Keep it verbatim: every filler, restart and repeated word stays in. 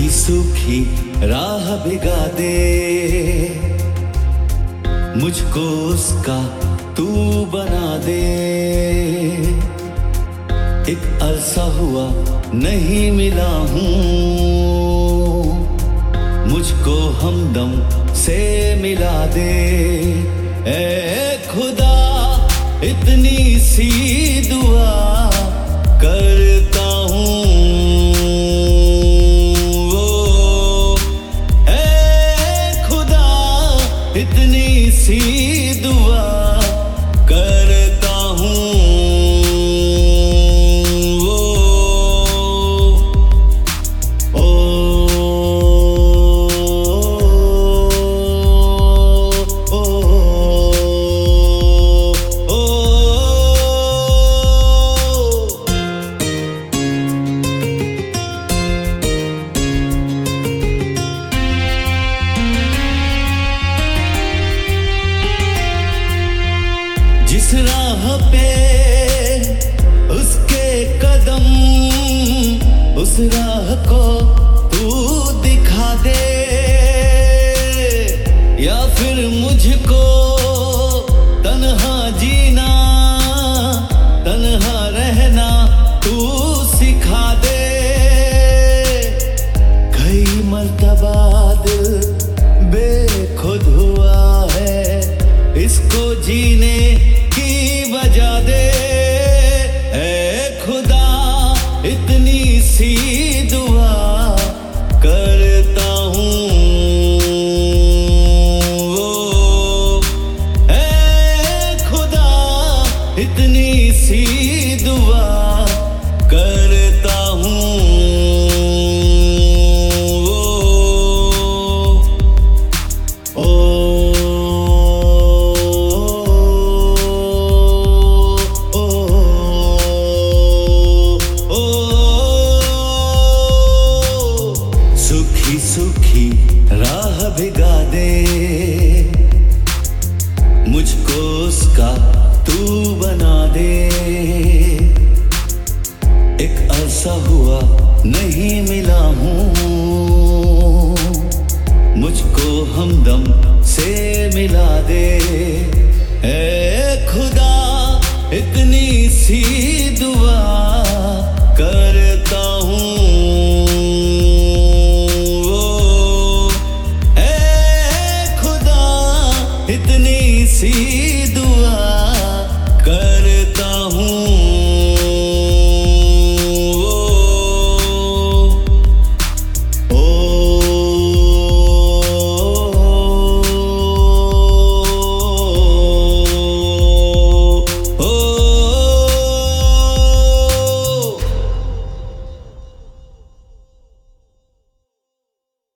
सूखी राह भिगा दे, मुझको उसका तू बना दे। एक अरसा हुआ नहीं मिला हूँ, मुझको हमदम से मिला दे। ए खुदा इतनी सी दुआ करता हूँ, इतनी सी दुआ करता हूँ। ओ, ओ, ओ, ओ, जिस राह पे उसके कदम, उस राह को तू दिखा दे, या फिर मुझको तन्हा जीना, तन्हा रहना तू सिखा दे। कई मर्तबा दिल बेखुद हुआ है, इसको जीने की वजह दे। ए खुदा इतनी सी दुआ करता हूँ। ए खुदा इतनी सी दुआ करता हूँ। ओ, सूखी राह भिगा दे, मुझको उसका तू बना दे। एक अरसा हुआ नहीं मिला हूँ, मुझको हमदम से मिला दे। ए खुदा इतनी सी दुआ करता हूँ। इतनी सी